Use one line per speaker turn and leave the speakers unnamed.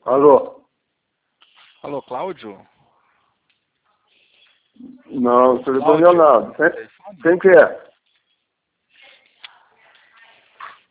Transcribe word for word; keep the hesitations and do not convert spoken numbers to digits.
Alô?
Alô, Cláudio?
Não, telefone Leonardo. Quem, quem que é?